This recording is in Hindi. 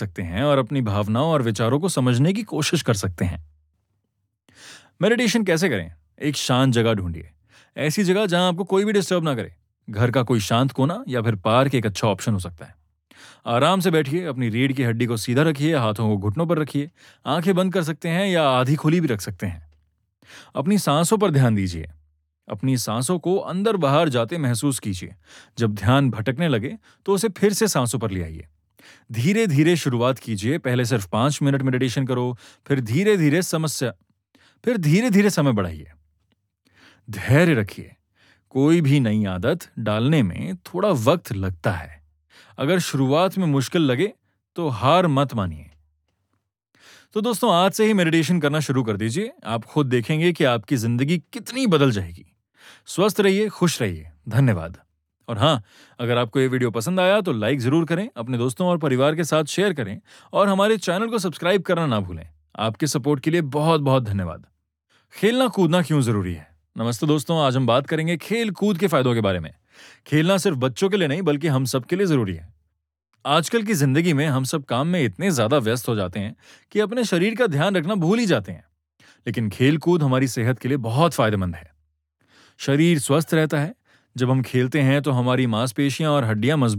सकते हैं और अपनी भावनाओं और विचारों को समझने की कोशिश कर सकते हैं। मेडिटेशन कैसे करें? एक शांत जगह ढूंढिए। ऐसी जगह जहां आपको कोई भी डिस्टर्ब ना करे। घर का कोई शांत कोना या फिर पार्क एक अच्छा ऑप्शन हो सकता है। आराम से बैठिए, अपनी रीढ़ की हड्डी को सीधा रखिए, हाथों को घुटनों पर रखिए। आंखें बंद कर सकते हैं या आधी खुली भी रख सकते हैं। अपनी सांसों पर ध्यान दीजिए। अपनी सांसों को अंदर बाहर जाते महसूस कीजिए। जब ध्यान भटकने लगे तो उसे फिर से सांसों पर ले आइए। धीरे धीरे शुरुआत कीजिए। पहले सिर्फ 5 मिनट मेडिटेशन करो, फिर धीरे धीरे समय बढ़ाइए। धैर्य रखिए। कोई भी नई आदत डालने में थोड़ा वक्त लगता है। अगर शुरुआत में मुश्किल लगे तो हार मत मानिए। तो दोस्तों, आज से ही मेडिटेशन करना शुरू कर दीजिए। आप खुद देखेंगे कि आपकी जिंदगी कितनी बदल जाएगी। स्वस्थ रहिए, खुश रहिए। धन्यवाद। और हाँ, अगर आपको ये वीडियो पसंद आया तो लाइक जरूर करें, अपने दोस्तों और परिवार के साथ शेयर करें और हमारे चैनल को सब्सक्राइब करना ना भूलें। आपके सपोर्ट के लिए बहुत बहुत धन्यवाद। खेलना कूदना क्यों जरूरी है? नमस्ते दोस्तों, आज हम बात करेंगे खेल कूद के फायदों के बारे में। खेलना सिर्फ बच्चों के लिए नहीं बल्कि हम सब के लिए जरूरी है। आजकल की जिंदगी में हम सब काम में इतने ज्यादा व्यस्त हो जाते हैं कि अपने शरीर का ध्यान रखना भूल ही जाते हैं। लेकिन खेल कूद हमारी सेहत के लिए बहुत फायदेमंद है। शरीर स्वस्थ रहता है। जब हम खेलते हैं तो हमारी मांसपेशियां और हड्डियां मजबूत